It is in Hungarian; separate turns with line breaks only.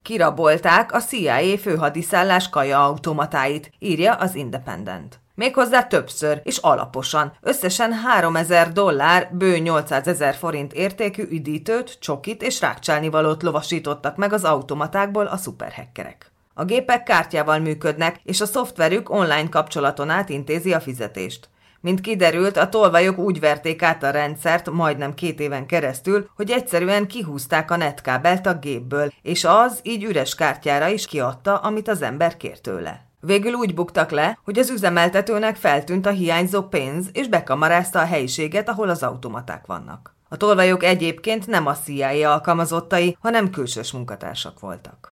Kirabolták a CIA főhadiszállás kajaautomatáit, írja az Independent. Méghozzá többször és alaposan, összesen $3000, bő 800 000 forint értékű üdítőt, csokit és rákcsálnivalót lovasítottak meg az automatákból a szuperhackerek. A gépek kártyával működnek, és a szoftverük online kapcsolaton át intézi a fizetést. Mint kiderült, a tolvajok úgy verték át a rendszert majdnem 2 éven keresztül, hogy egyszerűen kihúzták a netkábelt a gépből, és az így üres kártyára is kiadta, amit az ember kért tőle. Végül úgy buktak le, hogy az üzemeltetőnek feltűnt a hiányzó pénz, és bekamarázta a helyiséget, ahol az automaták vannak. A tolvajok egyébként nem a CIA alkalmazottai, hanem külsős munkatársak voltak.